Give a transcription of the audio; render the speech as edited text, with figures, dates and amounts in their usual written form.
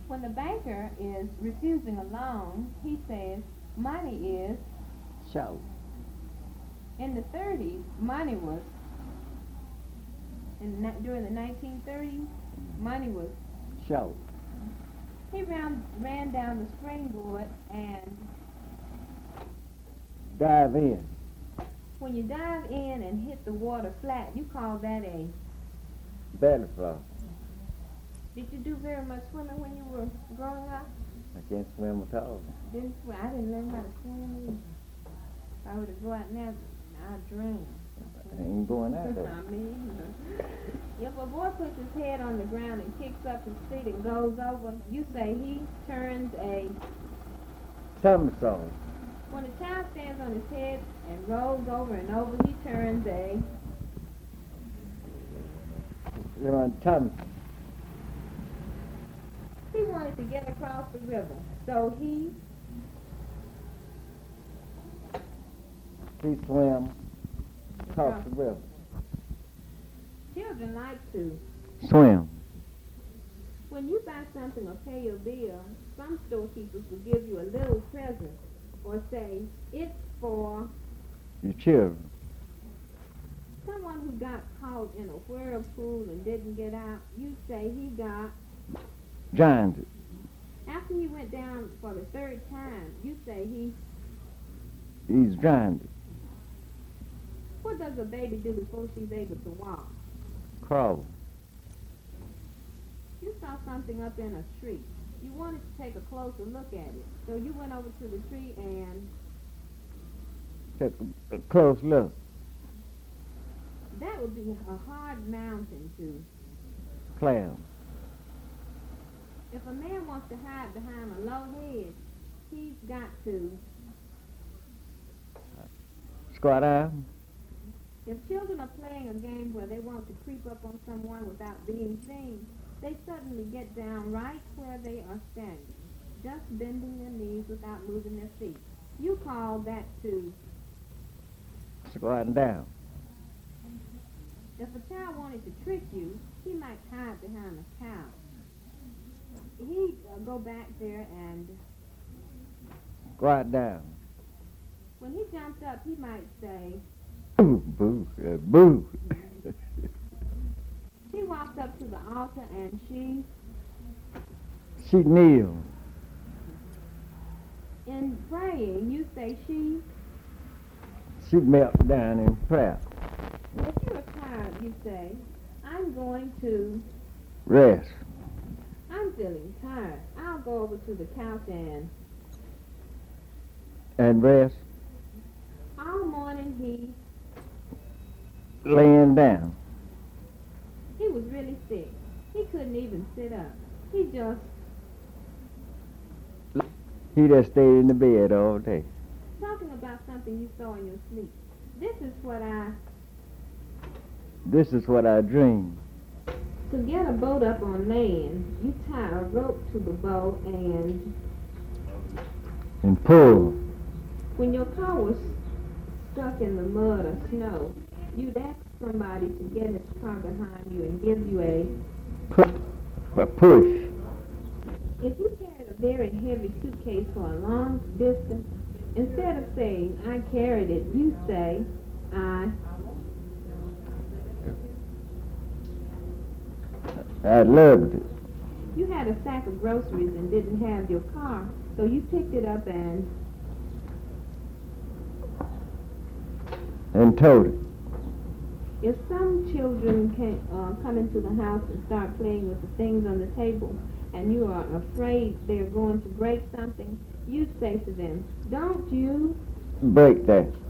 When the banker is refusing a loan, he says money is Short. in the 30s. Money was during the 1930s. Money was. Short. He ran down the springboard, and Dive in. when you dive in and hit the water flat, you call that a. Belly flop. Did you do very much swimming when you were growing up? I can't swim at all. Didn't swim. I didn't learn how to swim either. If I were to go out now, I'd drown. I ain't going out there. I mean, if a boy puts his head on the ground and kicks up his feet and goes over, you say he turns a. Somersault. When a child stands on his head and rolls over and over, he turns a. You're on tummy. He wanted to get across the river, so he swim across the river. Children like to. Swim. When you buy something or pay your bill, some storekeepers will give you a little present or say, it's for Your children. someone who got caught in a whirlpool and didn't get out. You say he got. Drowned. After he went down for the third time, you say he. He's drowned. What does a baby do before she's able to walk? Crawl. You saw something up in a tree. You wanted to take a closer look at it. So you went over to the tree and Take a close look. that would be a hard mountain to. Climb. If a man wants to hide behind a low hedge, he's got to. Squat down. If children are playing a game where they want to creep up on someone without being seen, they suddenly get down right where they are standing, just bending their knees without moving their feet. You call that to. Squatting down. If a child wanted to trick you, he might hide behind a cow. He'd go back there and Squat down. when he jumped up, he might say, Boo, boo, boo. she walked up to the altar and she, She kneel. in praying, you say she. She melt down in prayer. If you're tired, you say, I'm going to. Rest. I'm feeling tired. I'll go over to the couch and. And rest. All morning he Laying down. was really sick. He couldn't even sit up. He just. He just stayed in the bed all day. Talking about something you saw in your sleep. This is what I dream. To get a boat up on land, you tie a rope to the boat and And pull. when your car was stuck in the mud or snow, you'd ask somebody to get in his car behind you and give you a. Push. If you carried a very heavy suitcase for a long distance, instead of saying, I carried it, you say, I loved it. You had a sack of groceries and didn't have your car, so you picked it up and Told it. if some children come into the house and start playing with the things on the table and you are afraid they're going to break something, you'd say to them, don't you Break that.